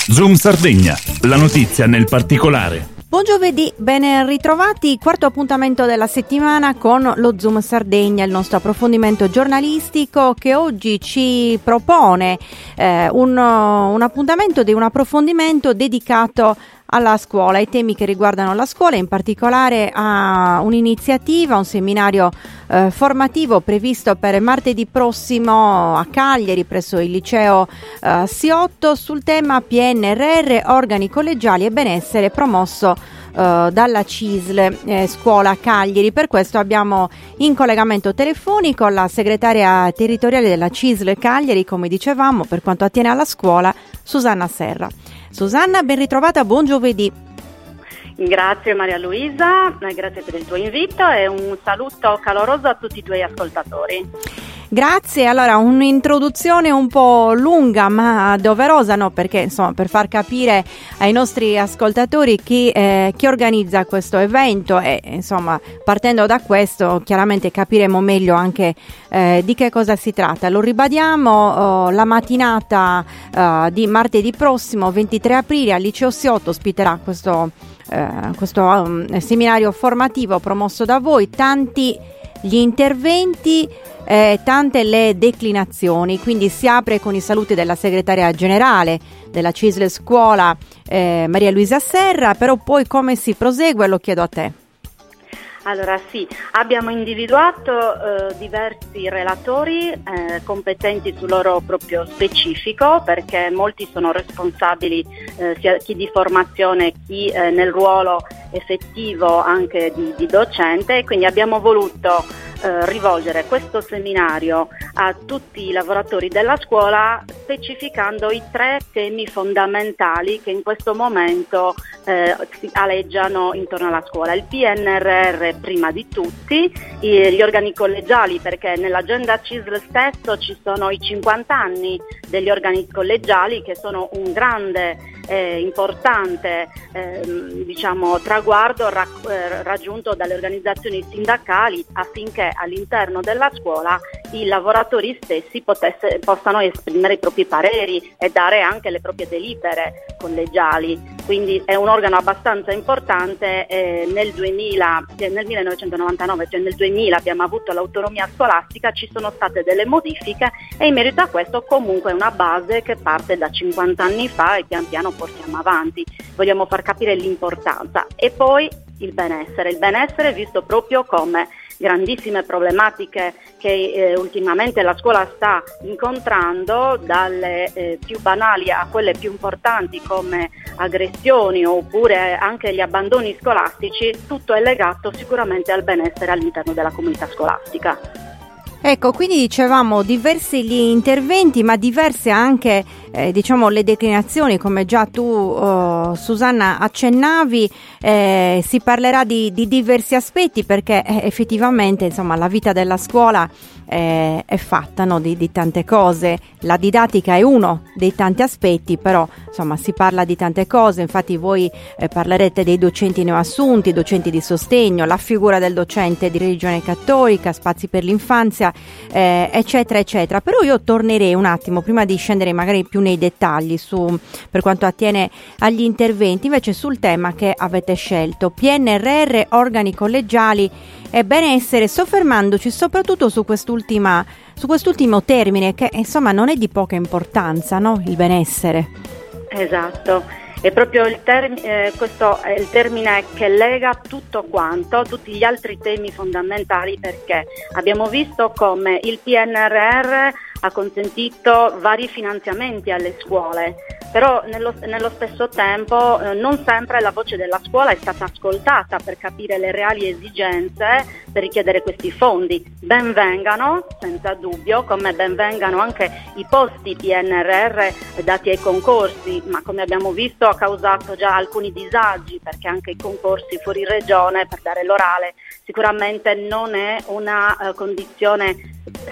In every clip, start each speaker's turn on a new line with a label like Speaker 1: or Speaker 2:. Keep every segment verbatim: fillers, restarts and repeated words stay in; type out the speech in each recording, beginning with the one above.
Speaker 1: Zoom Sardegna, la notizia nel particolare.
Speaker 2: Buon giovedì, ben ritrovati, quarto appuntamento della settimana con lo Zoom Sardegna, il nostro approfondimento giornalistico che oggi ci propone eh, un, un appuntamento di un approfondimento dedicato alla scuola, ai temi che riguardano la scuola, in particolare a un'iniziativa, un seminario eh, formativo previsto per martedì prossimo a Cagliari presso il liceo eh, S I O T O sul tema P N R R, organi collegiali e benessere, promosso Uh, dalla C I S L eh, Scuola Cagliari. Per questo abbiamo in collegamento telefonico la segretaria territoriale della C I S L Cagliari, come dicevamo, per quanto attiene alla scuola, Susanna Serra. Susanna, ben ritrovata, buon giovedì.
Speaker 3: Grazie Maria Luisa, grazie per il tuo invito e un saluto caloroso a tutti i tuoi ascoltatori.
Speaker 2: Grazie, allora un'introduzione un po' lunga ma doverosa, no? Perché insomma per far capire ai nostri ascoltatori chi, eh, chi organizza questo evento e insomma partendo da questo chiaramente capiremo meglio anche eh, di che cosa si tratta. Lo ribadiamo, oh, la mattinata uh, di martedì prossimo ventitré aprile al liceo S I O T O ospiterà questo, uh, questo um, seminario formativo promosso da voi, tanti gli interventi, eh, tante le declinazioni, quindi si apre con i saluti della segretaria generale della C I S L Scuola eh, Maria Luisa Serra, però poi come si prosegue lo chiedo a te.
Speaker 3: Allora sì, abbiamo individuato eh, diversi relatori eh, competenti sul loro proprio specifico, perché molti sono responsabili, eh, sia chi di formazione, chi eh, nel ruolo effettivo anche di, di docente, e quindi abbiamo voluto eh, rivolgere questo seminario a tutti i lavoratori della scuola, specificando i tre temi fondamentali che in questo momento eh, si aleggiano intorno alla scuola. Il P N R R prima di tutti, gli organi collegiali, perché nell'agenda C I S L stesso ci sono i cinquanta anni degli organi collegiali, che sono un grande eh, importante eh, diciamo traguardo rac- eh, raggiunto dalle organizzazioni sindacali, affinché all'interno della scuola i lavoratori stessi potesse, possano esprimere i propri pareri e dare anche le proprie delibere collegiali. Quindi è un organo abbastanza importante. eh, nel duemila, nel millenovecentonovantanove, cioè nel duemila abbiamo avuto l'autonomia scolastica, ci sono state delle modifiche e in merito a questo comunque è una base che parte da cinquanta anni fa e pian piano portiamo avanti. Vogliamo far capire l'importanza. E poi il benessere, il benessere visto proprio come grandissime problematiche che eh, ultimamente la scuola sta incontrando, dalle eh, più banali a quelle più importanti come aggressioni oppure anche gli abbandoni scolastici. Tutto è legato sicuramente al benessere all'interno della comunità scolastica.
Speaker 2: Ecco, quindi dicevamo diversi gli interventi, ma diverse anche eh, diciamo le declinazioni, come già tu oh, Susanna accennavi. Eh, si parlerà di, di diversi aspetti, perché eh, effettivamente insomma la vita della scuola eh, è fatta, no, di, di tante cose. La didattica è uno dei tanti aspetti, però insomma si parla di tante cose. Infatti voi eh, parlerete dei docenti neoassunti, docenti di sostegno, la figura del docente di religione cattolica, spazi per l'infanzia, eh, eccetera eccetera. Però io tornerei un attimo, prima di scendere magari più nei dettagli su per quanto attiene agli interventi, invece sul tema che avete scelto, P N R R, organi collegiali e benessere, soffermandoci soprattutto su quest'ultima su quest'ultimo termine, che insomma non è di poca importanza, no? Il benessere.
Speaker 3: Esatto. È proprio il term- eh, questo è il termine che lega tutto quanto, tutti gli altri temi fondamentali, perché abbiamo visto come il P N R R ha consentito vari finanziamenti alle scuole, però nello, nello stesso tempo eh, non sempre la voce della scuola è stata ascoltata per capire le reali esigenze per richiedere questi fondi. Ben vengano, senza dubbio, come ben vengano anche i posti P N R R dati ai concorsi, ma come abbiamo visto ha causato già alcuni disagi, perché anche i concorsi fuori regione per dare l'orale sicuramente non è una uh, condizione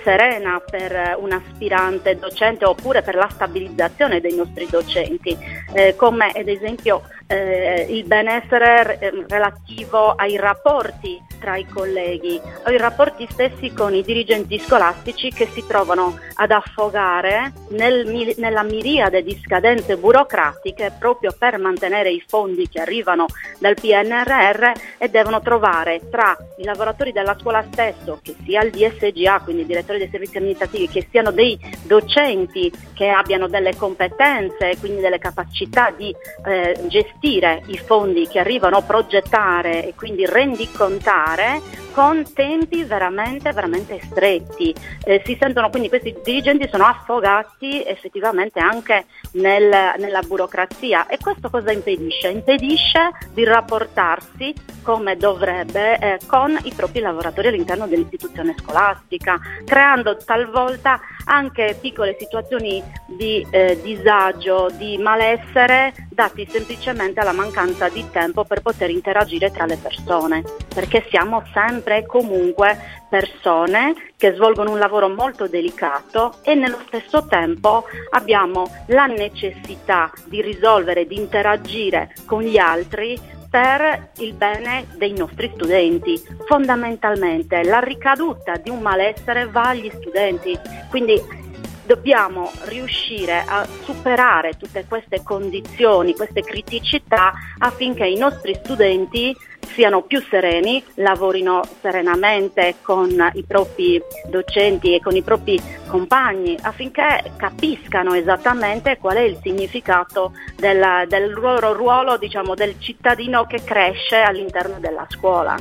Speaker 3: serena per uh, un aspirante docente, oppure per la stabilizzazione dei nostri docenti. eh, come ad esempio eh, il benessere eh, relativo ai rapporti tra i colleghi o i rapporti stessi con i dirigenti scolastici che si trovano ad affogare nel, nella miriade di scadenze burocratiche proprio per mantenere i fondi che arrivano dal P N R R e devono trovare tra i lavoratori della scuola stesso, che sia il D S G A, quindi i direttori dei servizi amministrativi, che siano dei docenti che abbiano delle competenze e quindi delle capacità di eh, gestire i fondi che arrivano, progettare e quindi rendicontare con tempi veramente veramente stretti. Eh, si sentono quindi, questi dirigenti sono affogati effettivamente anche nel, nella burocrazia, e questo cosa impedisce? Impedisce di rapportarsi come dovrebbe eh, con i propri lavoratori all'interno dell'istituzione scolastica, creando talvolta anche piccole situazioni di eh, disagio, di malessere dati semplicemente alla mancanza di tempo per poter interagire tra le persone, perché siamo sempre e comunque persone che svolgono un lavoro molto delicato e nello stesso tempo abbiamo la necessità di risolvere, di interagire con gli altri per il bene dei nostri studenti. Fondamentalmente la ricaduta di un malessere va agli studenti, quindi dobbiamo riuscire a superare tutte queste condizioni, queste criticità, affinché i nostri studenti siano più sereni, lavorino serenamente con i propri docenti e con i propri compagni, affinché capiscano esattamente qual è il significato della, del loro ruolo, diciamo, del cittadino che cresce all'interno della scuola.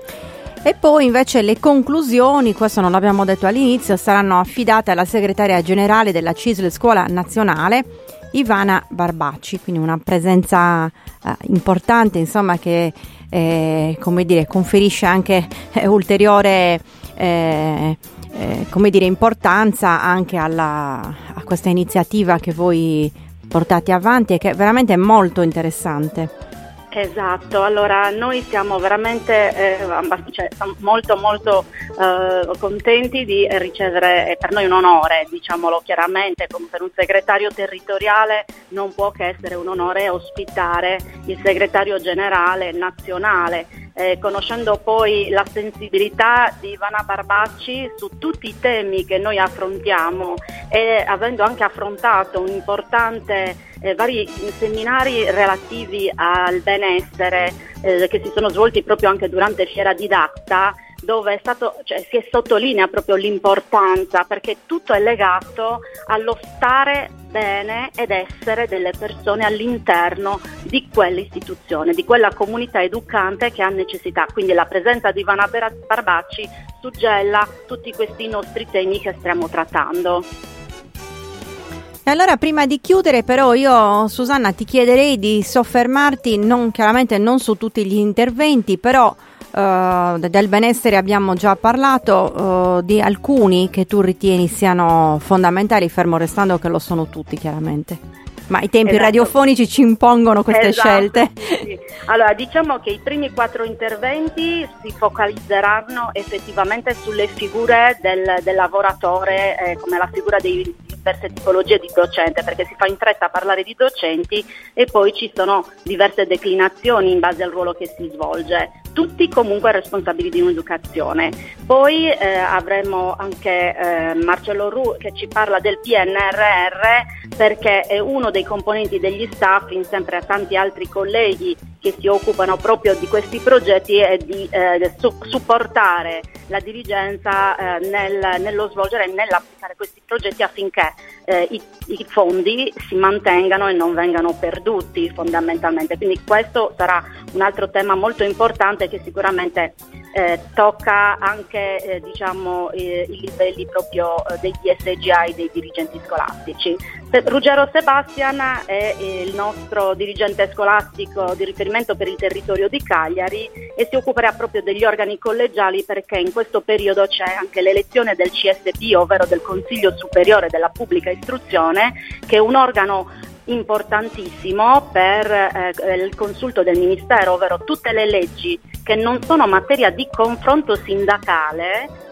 Speaker 2: E poi invece le conclusioni, questo non l'abbiamo detto all'inizio, saranno affidate alla segretaria generale della C I S L Scuola Nazionale, Ivana Barbacci, quindi una presenza eh, importante, insomma, che eh, come dire, conferisce anche eh, ulteriore eh, eh, come dire, importanza anche alla, a questa iniziativa che voi portate avanti e che veramente è molto interessante.
Speaker 3: Esatto, allora noi siamo veramente eh, cioè, siamo molto molto eh, contenti di ricevere, è per noi un onore, diciamolo chiaramente, come per un segretario territoriale non può che essere un onore ospitare il segretario generale nazionale. Eh, conoscendo poi la sensibilità di Ivana Barbacci su tutti i temi che noi affrontiamo e avendo anche affrontato un importante eh, vari seminari relativi al benessere eh, che si sono svolti proprio anche durante Fiera Didacta, dove è stato, cioè, si sottolinea proprio l'importanza, perché tutto è legato allo stare bene ed essere delle persone all'interno di quell'istituzione, di quella comunità educante che ha necessità. Quindi la presenza di Ivana Barbacci suggella tutti questi nostri temi che stiamo trattando.
Speaker 2: E allora, prima di chiudere, però, io, Susanna, ti chiederei di soffermarti, non chiaramente non su tutti gli interventi, però Uh, del benessere abbiamo già parlato, uh, di alcuni che tu ritieni siano fondamentali, fermo restando che lo sono tutti chiaramente, ma i tempi esatto. radiofonici ci impongono queste
Speaker 3: esatto,
Speaker 2: scelte.
Speaker 3: Sì. Allora, diciamo che i primi quattro interventi si focalizzeranno effettivamente sulle figure del, del lavoratore, eh, come la figura dei diverse tipologie di docente, perché si fa in fretta a parlare di docenti e poi ci sono diverse declinazioni in base al ruolo che si svolge, tutti comunque responsabili di un'educazione. Poi eh, avremo anche eh, Marcello Ru che ci parla del P N R R, perché è uno dei componenti degli staff, insieme a tanti altri colleghi che si occupano proprio di questi progetti e di eh, su- supportare la dirigenza eh, nel, nello svolgere e nell'applicare questi progetti affinché eh, i, i fondi si mantengano e non vengano perduti fondamentalmente. Quindi questo sarà un altro tema molto importante che sicuramente eh, tocca anche eh, diciamo eh, i livelli proprio eh, dei D S G A e dei dirigenti scolastici. Se, Ruggero Sebastian è eh, il nostro dirigente scolastico di riferimento per il territorio di Cagliari e si occuperà proprio degli organi collegiali, perché in questo periodo c'è anche l'elezione del C S P, ovvero del Consiglio Superiore della Pubblica Istruzione, che è un organo importantissimo per eh, il consulto del Ministero, ovvero tutte le leggi che non sono materia di confronto sindacale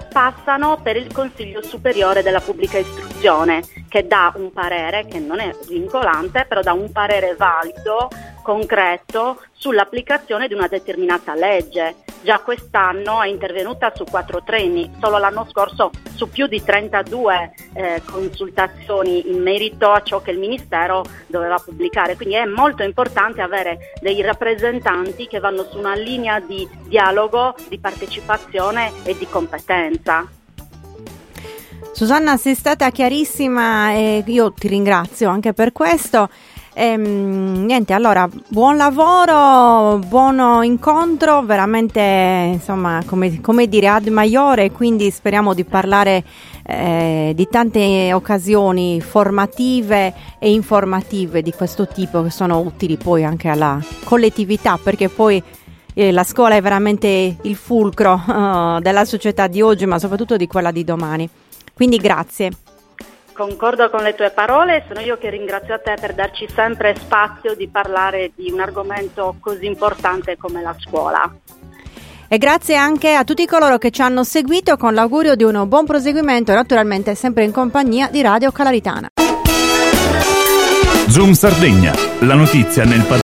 Speaker 3: passano per il Consiglio Superiore della Pubblica Istruzione, che dà un parere, che non è vincolante, però dà un parere valido, concreto, sull'applicazione di una determinata legge. Già quest'anno è intervenuta su quattro treni, solo l'anno scorso su più di trentadue eh, consultazioni in merito a ciò che il Ministero doveva pubblicare. Quindi è molto importante avere dei rappresentanti che vanno su una linea di dialogo, di partecipazione e di competenza.
Speaker 2: Susanna, sei stata chiarissima e io ti ringrazio anche per questo. Ehm, niente, allora, buon lavoro, buon incontro, veramente, insomma, come, come dire, ad maiore, quindi speriamo di parlare eh, di tante occasioni formative e informative di questo tipo, che sono utili poi anche alla collettività, perché poi eh, la scuola è veramente il fulcro uh, della società di oggi, ma soprattutto di quella di domani. Quindi grazie.
Speaker 3: Concordo con le tue parole, sono io che ringrazio a te per darci sempre spazio di parlare di un argomento così importante come la scuola.
Speaker 2: E grazie anche a tutti coloro che ci hanno seguito, con l'augurio di un buon proseguimento, naturalmente sempre in compagnia di Radio Calaritana.
Speaker 1: Zoom Sardegna, la notizia nel